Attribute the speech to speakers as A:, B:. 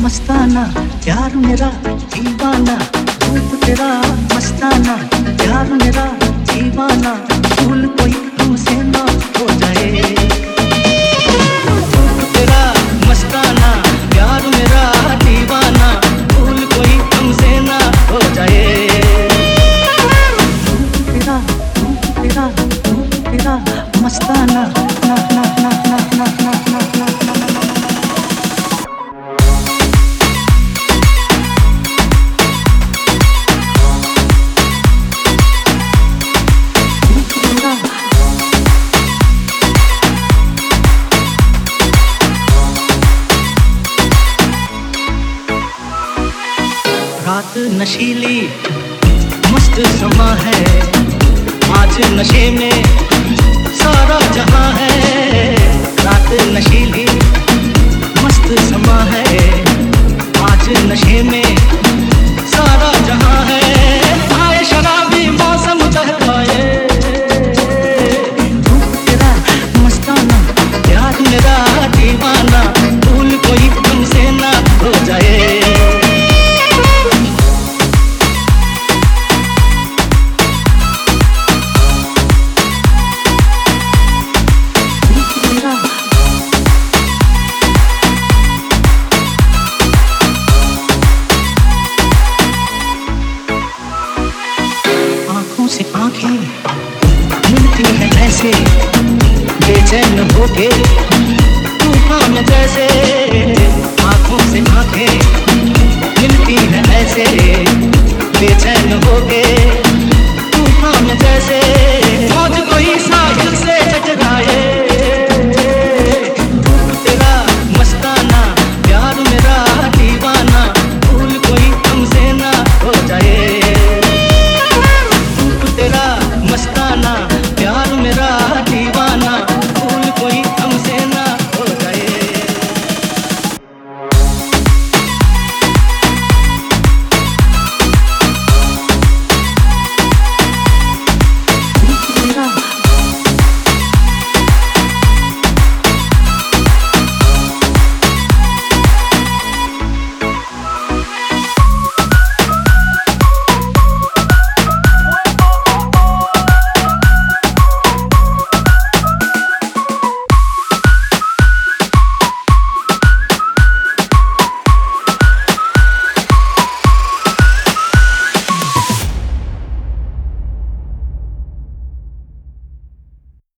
A: मस्ताना प्यार मेरा दीवाना, रूप तेरा मस्ताना प्यार मेरा दीवाना, भूल कोई हमसे ना हो जाए। रूप तेरा मस्ताना प्यार मेरा दीवाना, भूल कोई हमसे ना हो जाए। रूप तेरा मस्ताना ना ना ना ना ना ना ना ना ना। रात नशीली मस्त समा है, आज नशे में सारा जहां है। रात नशीली मस्त समा है, आज नशे में सारा जहां है। आए शराबी मौसम बहकाए, रूप तेरा मस्ताना प्यार मेरा दीवाना, भूल कोई तुमसे ना हो जाए। से आंखें मिलती हैं ऐसे, बेचैन होके तूफान जैसे। आंखों से आंखें मिलती हैं ऐसे, बेचैन होके तूफान जैसे।